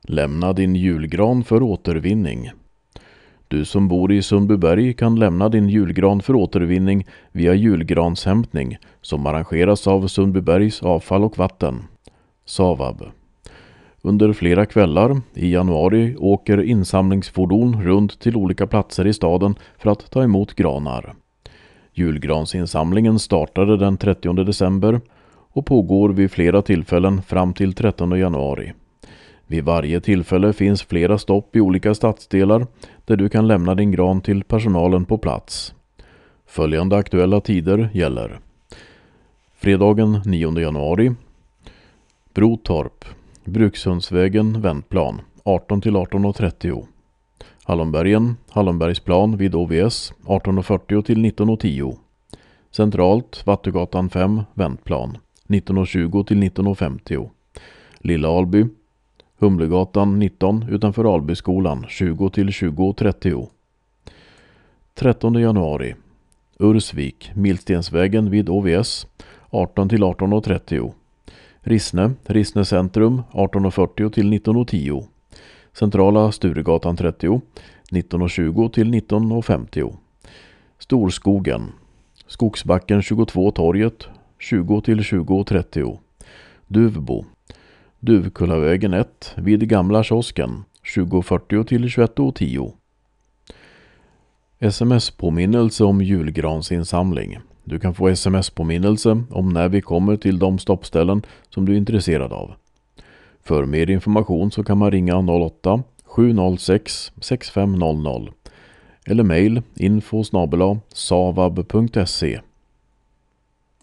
Lämna din julgran för återvinning. Du som bor i Sundbyberg kan lämna din julgran för återvinning via julgranshämtning som arrangeras av Sundbybergs avfall och vatten. SAVAB. Under flera kvällar i januari åker insamlingsfordon runt till olika platser i staden för att ta emot granar. Julgransinsamlingen startade den 30 december och pågår vid flera tillfällen fram till 13 januari. Vid varje tillfälle finns flera stopp i olika stadsdelar där du kan lämna din gran till personalen på plats. Följande aktuella tider gäller. Fredagen 9 januari. Brotorp, Brukshundsvägen, vändplan, 18-18.30. Hallonbergen, Hallonbergsplan vid OVS, 18.40-19.10. Centralt, Vattugatan 5, vändplan, 19.20-19.50. Lilla Alby, Humlegatan 19 utanför Albyskolan, 20-20.30. 13 januari. Ursvik, Milstensvägen vid OVS, 18-18.30. Rissne centrum, 18.40-19.10. Centrala Sturegatan 30, 19.20-19.50. Storskogen, Skogsbacken 22 torget, 20-20.30. Duvbo, Duvkullavägen 1 vid Gamla kiosken, 20.40-21.10. SMS-påminnelse om julgransinsamling. Du kan få SMS-påminnelse om när vi kommer till de stoppställen som du är intresserad av. För mer information så kan man ringa 08-706-6500 eller mejl info@savab.se.